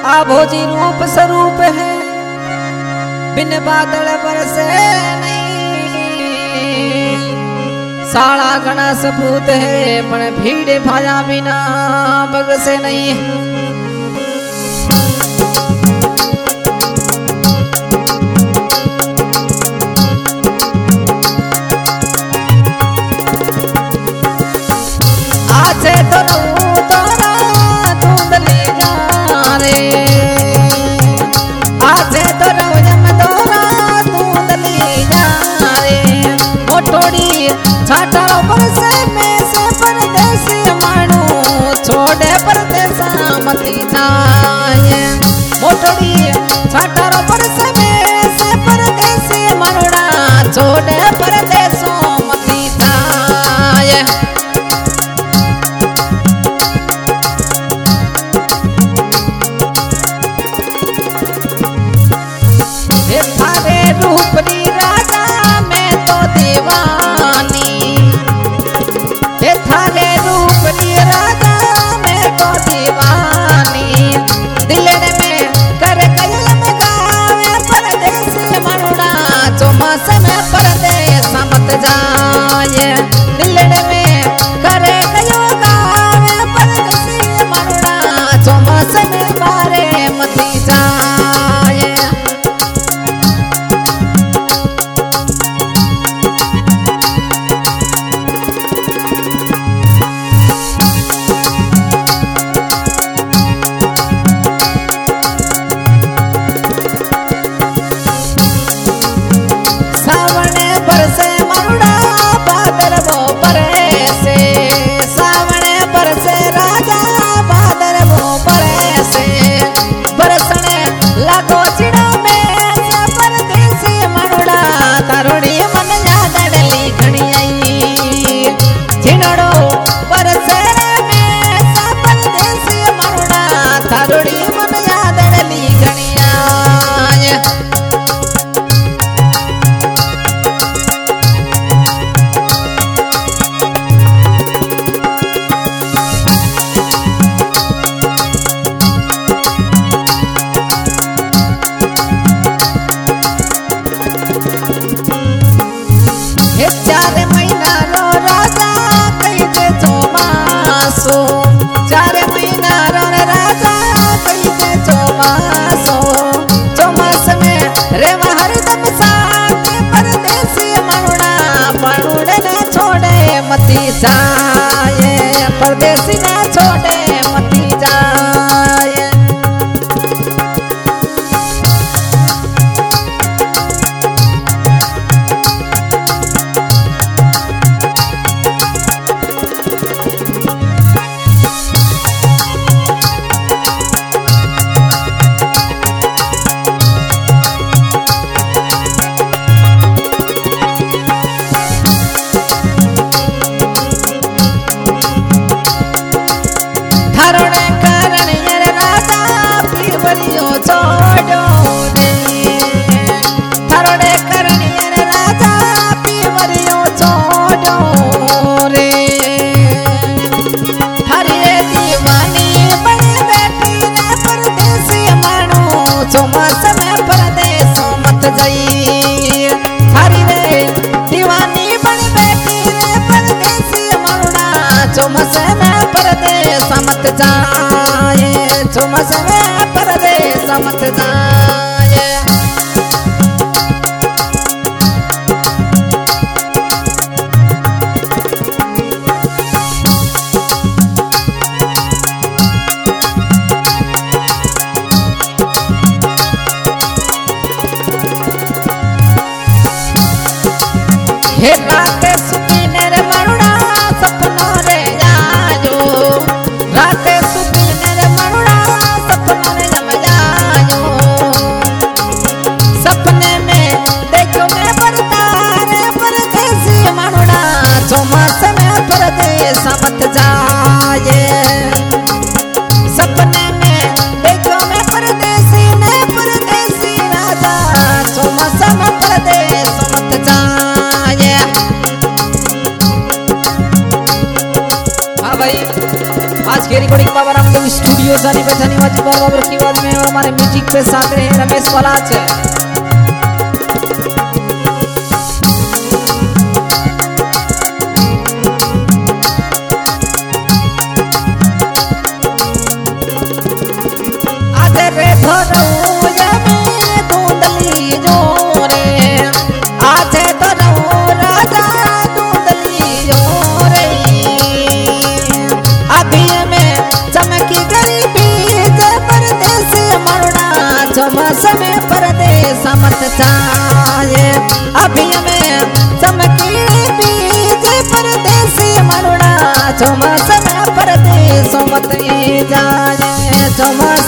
आभोजी रूप स्वरूप है, बिन बादल बरसे नहीं। साड़ा घना सपूत है, पण भीड़ भाया बिना बगसे नहीं। आछे तो छोड़े परदेसों मती जाए। थारे रूपरी राजा मैं तो दीवानी, थारे रूपरी राजा मैं तो दीवानी। दिलड़ में कर कयल में गावे परदेस मरुड़ा, चौमास में परदेस मत जाए। दिलड़ में कर कयो गावे परदेस मरुड़ा, चौमास में बारे मती जाए। परदेसी ना छोड़े मती जाए। चौमास में परदेसों मत जाई। हरी रे दीवानी बन बैठी रे परदेसी मरुड़ा, चौमास में परदेस मत जाए। चौमास में परदेस मत जाए। हे राते सुतीने रे मरुड़ा सपनों रे जायो, राते सुतीने रे मरुड़ा सपनों रे जम जायो। सपने में देखो मैं बरता रे परदेसी मरुड़ा, चौमास में परदेस मत जाए। सपने में देखो मैं परदेसी राजा, चौमास में परदेस मत जाए। धन्यवाद बाबर की आवाज में और हमारे म्यूजिक पे साथ रहे रमेश पलाच। समय परदेस मत जाए अभी में चमकी बीज परदेस मरुड़ा चौमा समय परदेस मत जाए चौमा